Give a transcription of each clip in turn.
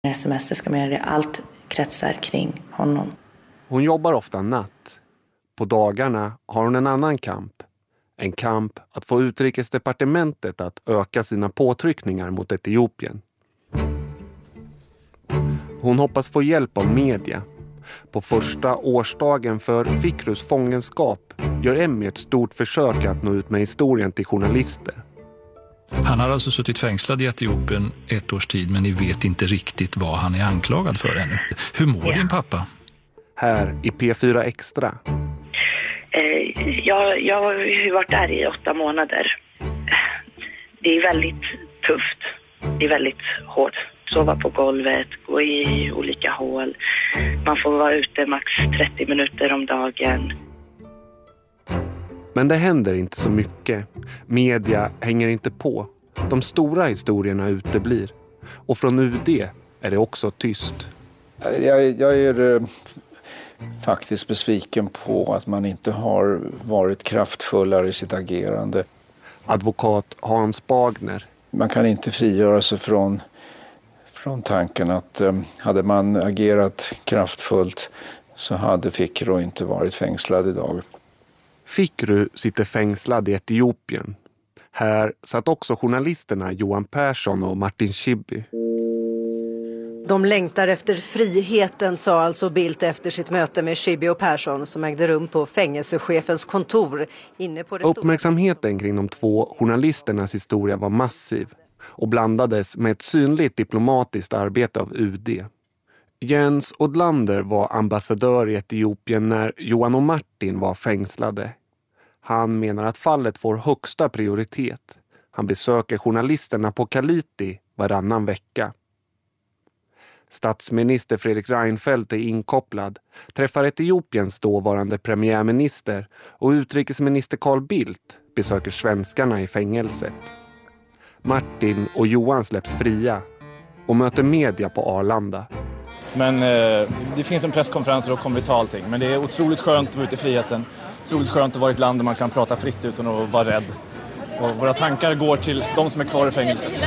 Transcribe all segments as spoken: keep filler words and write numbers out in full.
Semester ska man göra det. Allt kretsar kring honom. Hon jobbar ofta natt. På dagarna har hon en annan kamp. En kamp att få utrikesdepartementet att öka sina påtryckningar mot Etiopien. Hon hoppas få hjälp av media. På första årsdagen för Fikrus fångenskap gör Emmy ett stort försök att nå ut med historien till journalister. Han har alltså suttit fängslad i Etiopien ett års tid, men ni vet inte riktigt vad han är anklagad för ännu. Hur mår ja. din pappa? Här i P fyra Extra. Eh, jag, jag har varit där i åtta månader. Det är väldigt tufft. Det är väldigt hårt. Sova på golvet, gå i olika hål. Man får vara ute max trettio minuter om dagen. Men det händer inte så mycket. Media hänger inte på. De stora historierna uteblir. Och från U D är det också tyst. Jag, jag är eh, faktiskt besviken på att man inte har varit kraftfullare i sitt agerande. Advokat Hans Bagner. Man kan inte frigöra sig från, från tanken att eh, hade man agerat kraftfullt så hade Fikru inte varit fängslad idag. Fikru sitter fängslad i Etiopien. Här satt också journalisterna Johan Persson och Martin Schibbye. De längtar efter friheten, sa alltså Bildt efter sitt möte med Schibbye och Persson som ägde rum på fängelsechefens kontor. Inne på det Uppmärksamheten kring de två journalisternas historia var massiv och blandades med ett synligt diplomatiskt arbete av U D. Jens Odlander var ambassadör i Etiopien när Johan och Martin var fängslade. Han menar att fallet får högsta prioritet. Han besöker journalisterna på Kaliti varannan vecka. Statsminister Fredrik Reinfeldt är inkopplad, träffar Etiopiens dåvarande premiärminister och utrikesminister Carl Bildt besöker svenskarna i fängelset. Martin och Johan släpps fria och möter media på Arlanda. Men eh, det finns en presskonferens och då kommer vi ta allting. Men det är otroligt skönt att vara ute i friheten. Otroligt skönt att vara i ett land där man kan prata fritt utan att vara rädd. Och våra tankar går till de som är kvar i fängelset.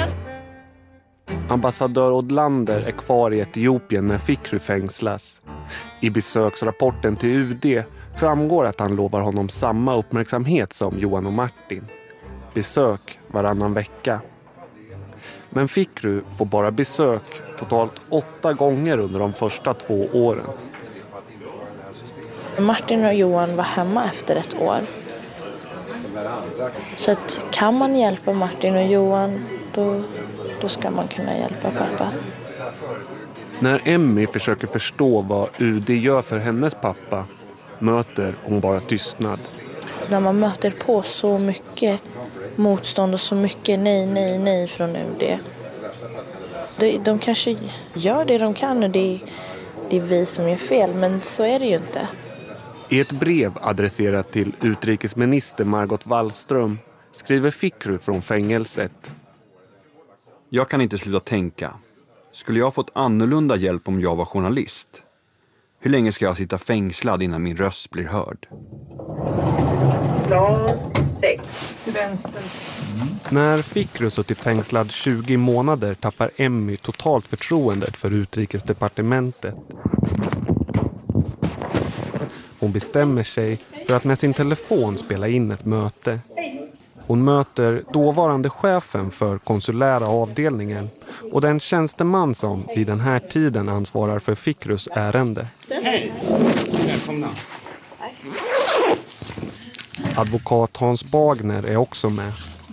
Ambassadör Odlander är kvar i Etiopien när Fikru fängslas. I besöksrapporten till U D framgår att han lovar honom samma uppmärksamhet som Johan och Martin. Besök varannan vecka. Men Fikru får bara besök totalt åtta gånger under de första två åren. Martin och Johan var hemma efter ett år. Så att kan man hjälpa Martin och Johan, då, då ska man kunna hjälpa pappa. När Emmy försöker förstå vad U D gör för hennes pappa möter hon bara tystnad. När man möter på så mycket motstånd och så mycket nej, nej, nej från U D. De, de kanske gör det de kan och det, det är vi som gör fel, men så är det ju inte. I ett brev adresserat till utrikesminister Margot Wallström skriver Fikru från fängelset. Jag kan inte sluta tänka. Skulle jag fått annorlunda hjälp om jag var journalist? Hur länge ska jag sitta fängslad innan min röst blir hörd? Plan sex till vänster. Mm. När Fikru suttit fängslad tjugo månader tappar Emmy totalt förtroendet för utrikesdepartementet. Hon bestämmer sig för att med sin telefon spela in ett möte. Hon möter dåvarande chefen för konsulära avdelningen och den tjänsteman som vid den här tiden ansvarar för Fikrus ärende. Hej, välkomna. Advokat Hans Bagner är också med.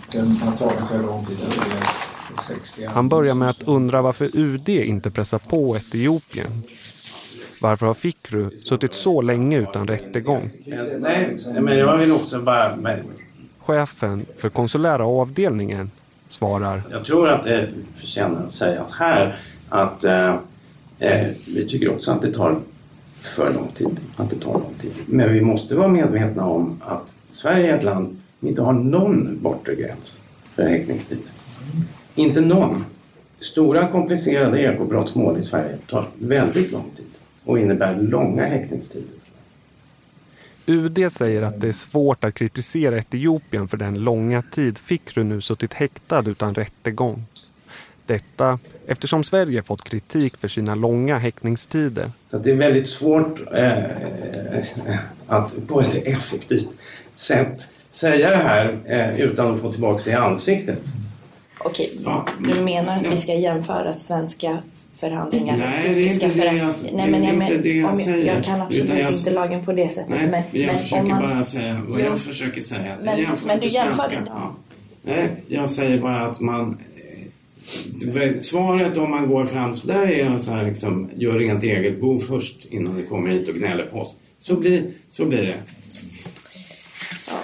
Han börjar med att undra varför U D inte pressar på Etiopien. Varför har Fikru suttit så länge utan rättegång? Nej, men jag vill också bara... Chefen för konsulära avdelningen svarar. Jag tror att det förtjänar att sägas här att eh, vi tycker också att det tar för lång tid. Att det tar lång tid. Men vi måste vara medvetna om att Sverige är ett land som inte har någon bortre gräns för häktningstid. Inte någon. Stora komplicerade ekobrottsmål i Sverige tar väldigt lång tid och innebär långa häktningstider. U D säger att det är svårt att kritisera Etiopien för den långa tid Fikru nu suttit häktad utan rättegång. Detta eftersom Sverige fått kritik för sina långa häktningstider. Så det är väldigt svårt eh, att på ett effektivt sätt säga det här eh, utan att få tillbaka det i ansiktet. Okej, ja, du menar att ja. vi ska jämföra svenska förhandlingar? Nej, det är inte det jag, nej, men jag, inte det jag om säger. Jag kan absolut jag, inte lagen på det sättet. Nej, men, jag men försöker man, bara säga vad jag försöker säga. Men, jämför men du jämför? Ja. Nej, jag säger bara att man... Svaret om man går fram så där är så här liksom, gör rent eget bo först innan det kommer hit och gnäller på oss. Så blir, så blir det. Ja.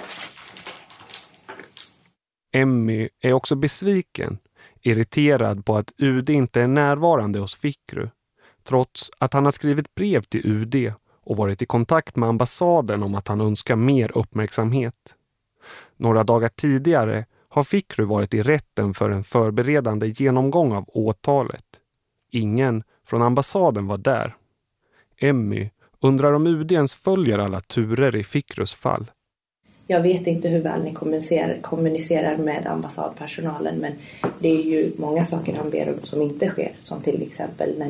Emmy är också besviken, irriterad på att U D inte är närvarande hos Fikru, trots att han har skrivit brev till U D och varit i kontakt med ambassaden om att han önskar mer uppmärksamhet. Några dagar tidigare har Fikru varit i rätten för en förberedande genomgång av åtalet. Ingen från ambassaden var där. Emmy undrar om U D ens följer alla turer i Fikrus fall. Jag vet inte hur väl ni kommunicerar, kommunicerar med ambassadpersonalen, men det är ju många saker han ber om som inte sker, som till exempel när